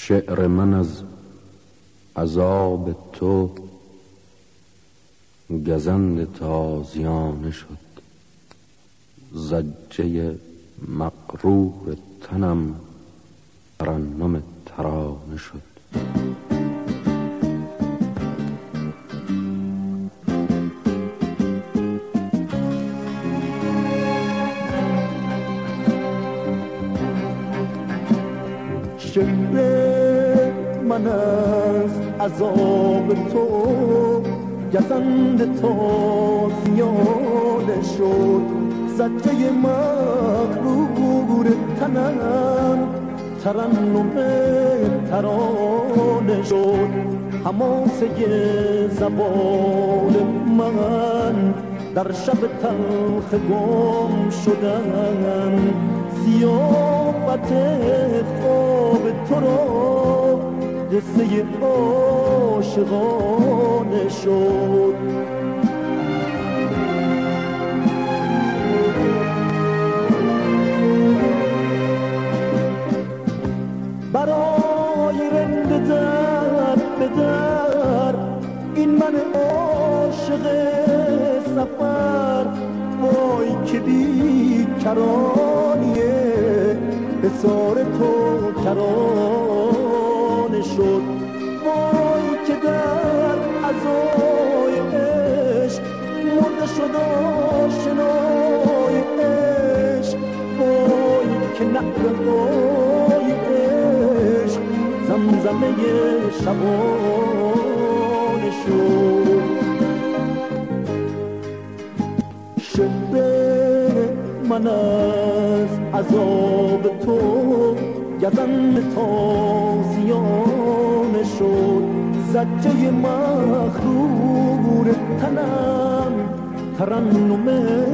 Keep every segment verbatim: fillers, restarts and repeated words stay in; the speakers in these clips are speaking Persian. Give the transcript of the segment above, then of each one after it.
شعر من از عذاب تو گزند تازیانه شد. زجه مغرور تنم ترنم ترانه شد. شعر من از عذاب تو گزند تازیانه شد. زجه مغرور تنم ترنم ترانه شد. حماسه زبان من در شب تلخ گم شدن. زیافت خواب تو را قصه عاشقانه شد. برای رند در به در این من عاشق سفر، وای که بی کرانیه حصار تو کرانه شد. وای که در عزای عشق مرده شد آشنای عشق. وای که نعرهای عشق زمزمه شبانه شد. شعر من از عذاب تو گزند تازیانه شد. زجه مغرور تنم ترنم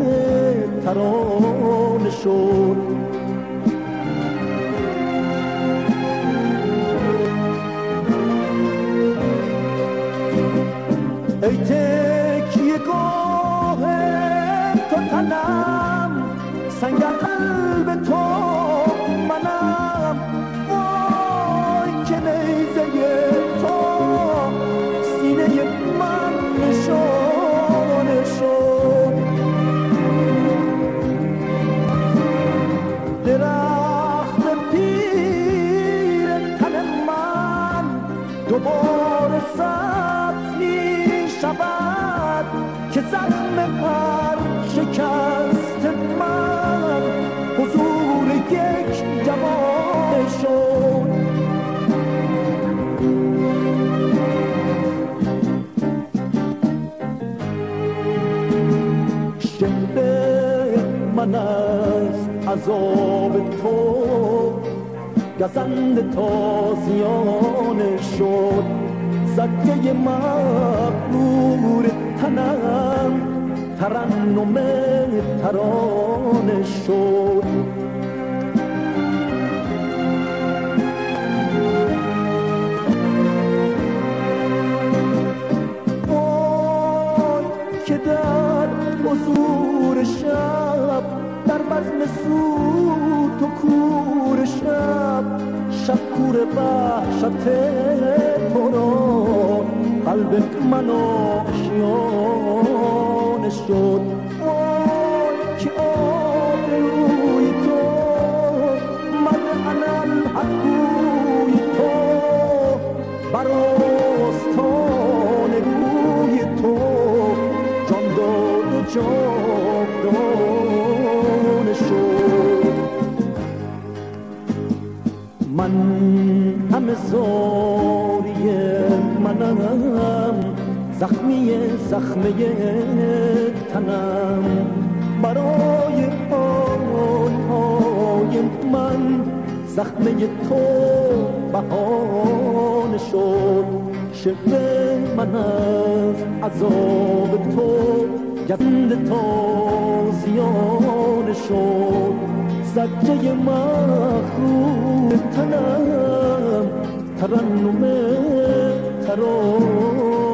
ترانه شد. ای تکیه گاه تو تنم، سنگ قلب تو منم. وای که نیزه تو سینه من نشانه شد. درخت پیر تن من دوباره سبز می شود که زخم هر شکست من حضور یک جوان شد. شعر من از عذاب تو گزند تازیانه شد. زجه مغرور تنم ترنم ترانه شد. وای که در حضور شب در بزم سوت و کور شب، شب کور وحشت تو را قلب من آشیانه شد. وای که آبروی تو مرد انالحقوی تو بر آستان روی تو جان داد و جاودانه شد. من همه زاری منم، زخمی زخمه تنم. برای آنهای من زخمه تو بهانه شد. شعر من از عذاب تو گزند تازیانه شد. زجه مغرور تنم ترنم ترانه